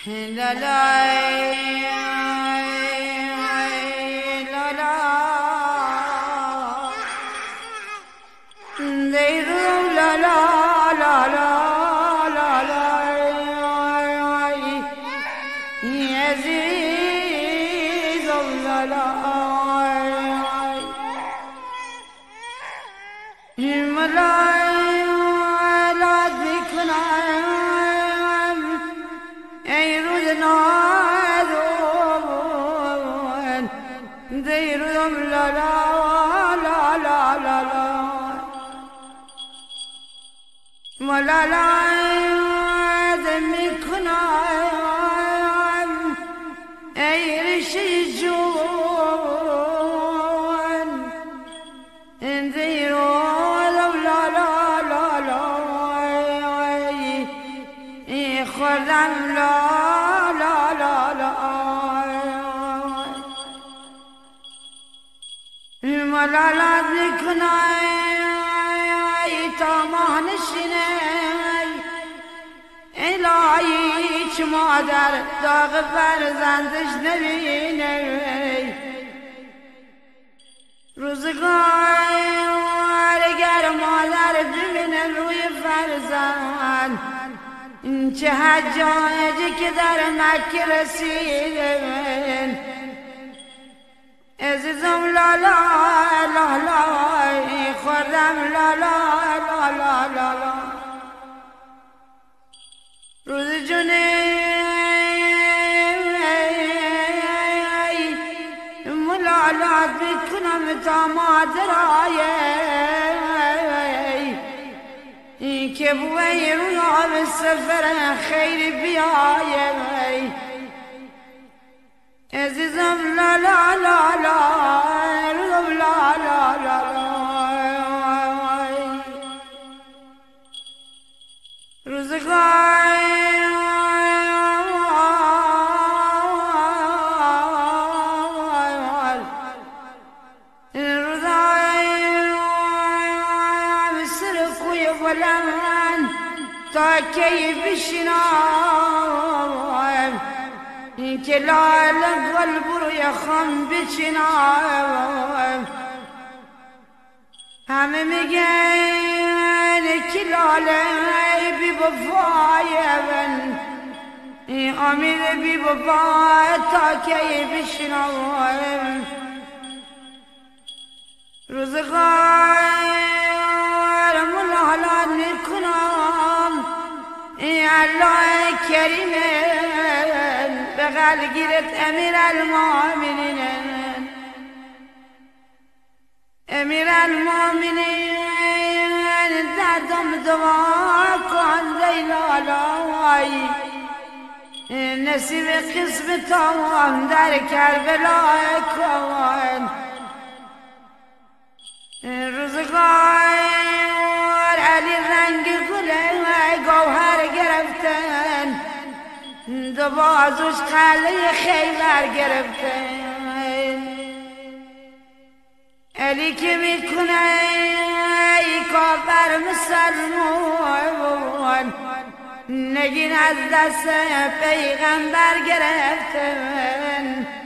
لا لا لا لا ديرو لا لا لا لا لا لا يا عزيز لا لا ملاي لا ذكرنا ديرهم لا لا لا لا لا لا ولا لا ذمكنا ايرش الجون ديرهم لا لا لا لا خرم لا لا لا لا ولا لا ذكنا تامان الشناي إلهي مادر داغ فرزندش نبینی روزگار گر مادر ببینه روی فرزند چه حجاجی که در مکه رسیده عزیزم لا لا لا لا خورم لا لا لا لا لا لا روز جونه ملالات بکنم تا مادرای که بوی رویا به سفر خیر بیای عزیزم لا لا لا لا لا لا لا لا روزگار سر کوی بلند تا کی بشنام که لال قلب رو یخم بچنام همه میگن که لاله بی بفای من امیر بی بفا تا که بشنام روزگار ملالات میکنم الله کریمه بغل گیرت امیر المؤمنین امیر المؤمنین دردم دوا کن دیلالای نصیب قسمتم در کربلا کن روزگار علی رنگ گله گوهر گرفتن دو بازوش قلعه خیبر گرفتن علی که میکنه ای کافر مسلمون نگین از دست پیغمبر گرفتن